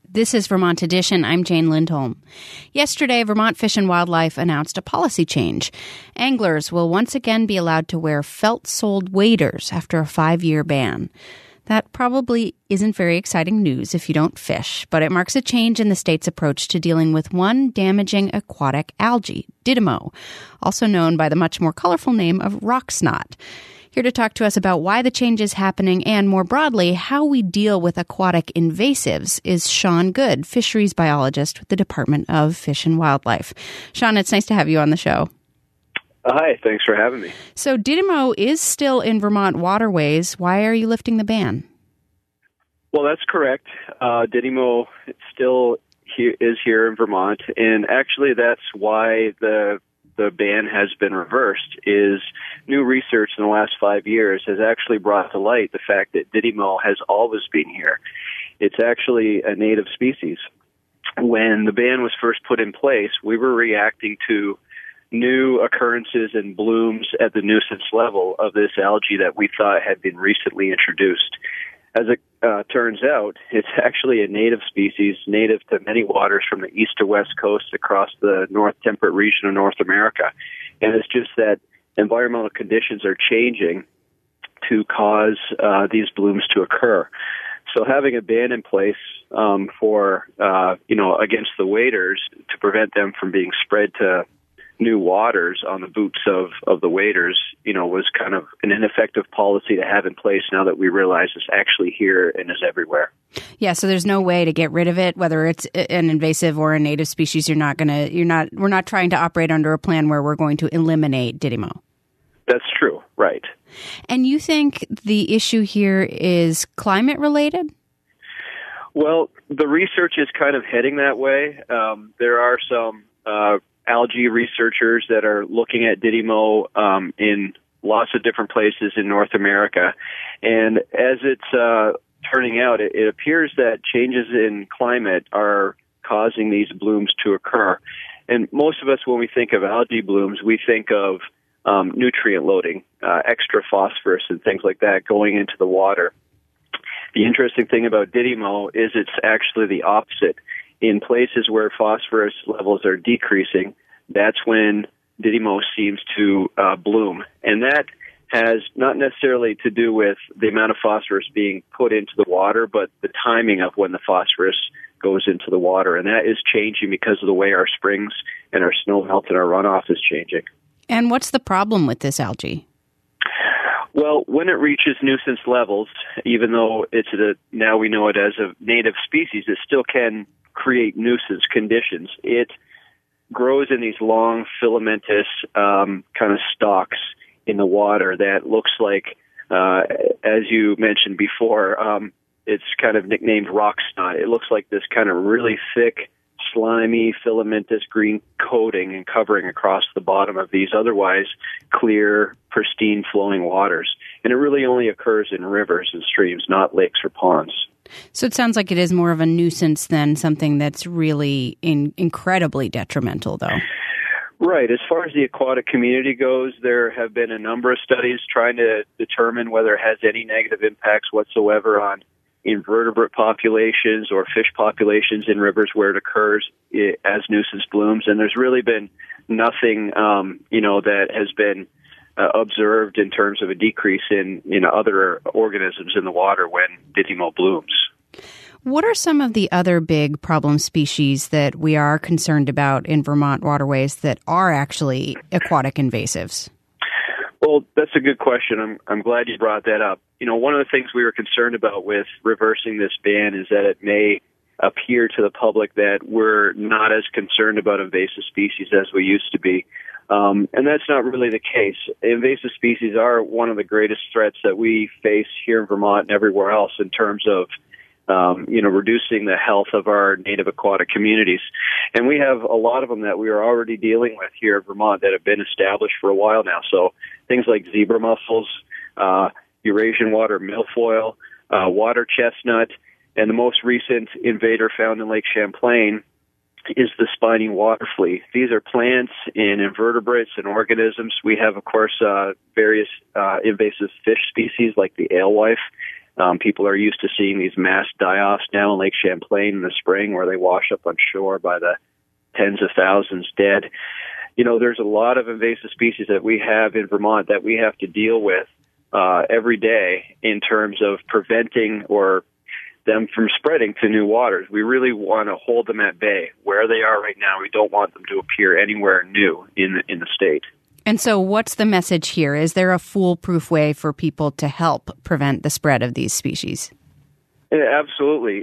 This is Vermont Edition. I'm Jane Lindholm. Yesterday, Vermont Fish and Wildlife announced a policy change. Anglers will once again be allowed to wear felt-soled waders after a 5-year ban. That probably isn't very exciting news if you don't fish, but it marks a change in the state's approach to dealing with one damaging aquatic algae, Didymo, also known by the much more colorful name of rock snot. Here to talk to us about why the change is happening and, more broadly, how we deal with aquatic invasives is Sean Good, fisheries biologist with the Department of Fish and Wildlife. Sean, it's nice to have you on the show. Hi, thanks for having me. So Didymo is still in Vermont waterways. Why are you lifting the ban? Well, that's correct. Didymo still is here in Vermont, and actually that's why the ban has been reversed. Is new research in the last 5 years has actually brought to light the fact that Didymo has always been here. It's actually a native species. When the ban was first put in place, we were reacting to new occurrences and blooms at the nuisance level of this algae that we thought had been recently introduced. As it turns out, it's actually a native species, native to many waters from the east to west coast across the north temperate region of North America. And it's just that environmental conditions are changing to cause these blooms to occur. So having a ban in place for against the waders to prevent them from being spread to new waters on the boots of the waders, was kind of an ineffective policy to have in place now that we realize it's actually here and is everywhere. Yeah, so there's no way to get rid of it, whether it's an invasive or a native species. We're not trying to operate under a plan where we're going to eliminate Didymo. That's true, right. And you think the issue here is climate related? Well, the research is kind of heading that way. There are some algae researchers that are looking at Didymo in lots of different places in North America. And as it's turning out, it appears that changes in climate are causing these blooms to occur. And most of us, when we think of algae blooms, we think of nutrient loading, extra phosphorus and things like that going into the water. The interesting thing about Didymo is it's actually the opposite. In places where phosphorus levels are decreasing, that's when Didymo seems to bloom. And that has not necessarily to do with the amount of phosphorus being put into the water, but the timing of when the phosphorus goes into the water. And that is changing because of the way our springs and our snow melt and our runoff is changing. And what's the problem with this algae? Well, when it reaches nuisance levels, even though now we know it as a native species, it still can create nuisance conditions. It grows in these long filamentous kind of stalks in the water that looks like, as you mentioned before, it's kind of nicknamed rock snot. It looks like this kind of really thick, slimy, filamentous green coating and covering across the bottom of these otherwise clear, pristine flowing waters. And it really only occurs in rivers and streams, not lakes or ponds. So it sounds like it is more of a nuisance than something that's really incredibly detrimental, though. Right. As far as the aquatic community goes, there have been a number of studies trying to determine whether it has any negative impacts whatsoever on invertebrate populations or fish populations in rivers where it occurs as nuisance blooms. And there's really been nothing, that has been observed in terms of a decrease in other organisms in the water when Didymo blooms. What are some of the other big problem species that we are concerned about in Vermont waterways that are actually aquatic invasives? Well, that's a good question. I'm glad you brought that up. One of the things we were concerned about with reversing this ban is that it may appear to the public that we're not as concerned about invasive species as we used to be. And that's not really the case. Invasive species are one of the greatest threats that we face here in Vermont and everywhere else in terms of, reducing the health of our native aquatic communities. And we have a lot of them that we are already dealing with here in Vermont that have been established for a while now. So things like zebra mussels, Eurasian water milfoil, water chestnut, and the most recent invader found in Lake Champlain is the spiny water flea. These are plants and invertebrates and organisms. We have, of course, various invasive fish species like the alewife People are used to seeing these mass die-offs now in Lake Champlain in the spring where they wash up on shore by the tens of thousands dead. There's a lot of invasive species that we have in Vermont that we have to deal with every day in terms of preventing or them from spreading to new waters. We really want to hold them at bay. Where they are right now, we don't want them to appear anywhere new in the state. And so what's the message here? Is there a foolproof way for people to help prevent the spread of these species? Yeah, absolutely.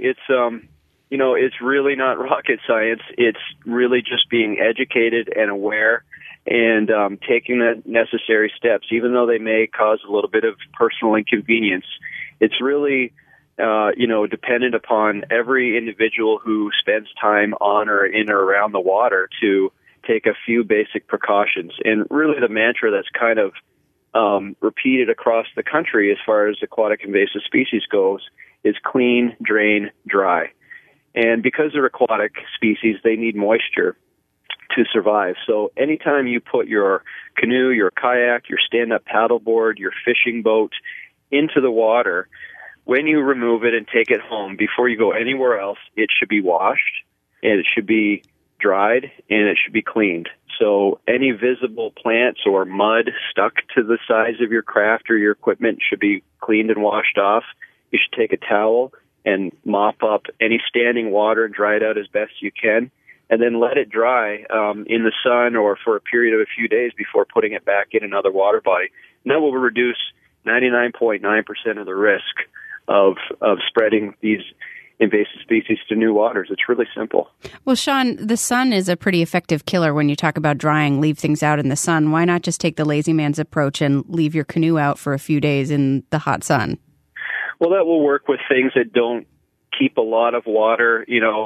It's really not rocket science. It's really just being educated and aware and taking the necessary steps, even though they may cause a little bit of personal inconvenience. It's really, dependent upon every individual who spends time on or in or around the water to take a few basic precautions. And really the mantra that's kind of repeated across the country as far as aquatic invasive species goes is clean, drain, dry. And because they're aquatic species, they need moisture to survive. So anytime you put your canoe, your kayak, your stand-up paddleboard, your fishing boat into the water, when you remove it and take it home, before you go anywhere else, it should be washed, and it should be dried, and it should be cleaned. So any visible plants or mud stuck to the sides of your craft or your equipment should be cleaned and washed off. You should take a towel and mop up any standing water and dry it out as best you can, and then let it dry in the sun or for a period of a few days before putting it back in another water body. And that will reduce 99.9% of the risk of spreading these invasive species to new waters. It's really simple. Well, Sean, the sun is a pretty effective killer when you talk about drying, leave things out in the sun. Why not just take the lazy man's approach and leave your canoe out for a few days in the hot sun? Well, that will work with things that don't keep a lot of water,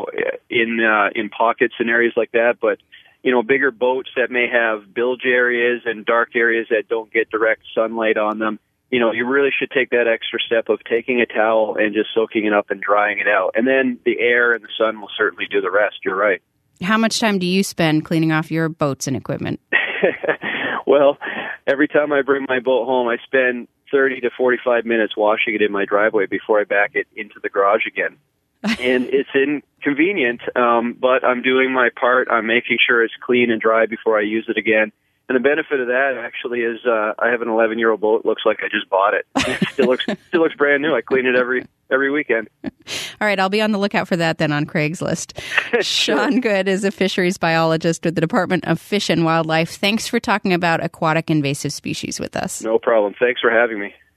in pockets and areas like that. But, bigger boats that may have bilge areas and dark areas that don't get direct sunlight on them, you really should take that extra step of taking a towel and just soaking it up and drying it out. And then the air and the sun will certainly do the rest. You're right. How much time do you spend cleaning off your boats and equipment? Well, every time I bring my boat home, I spend 30 to 45 minutes washing it in my driveway before I back it into the garage again. And it's inconvenient, but I'm doing my part. I'm making sure it's clean and dry before I use it again. And the benefit of that actually is I have an 11-year-old boat. It looks like I just bought it. It still looks brand new. I clean it every weekend. All right, I'll be on the lookout for that then on Craigslist. Sure. Sean Good is a fisheries biologist with the Department of Fish and Wildlife. Thanks for talking about aquatic invasive species with us. No problem. Thanks for having me.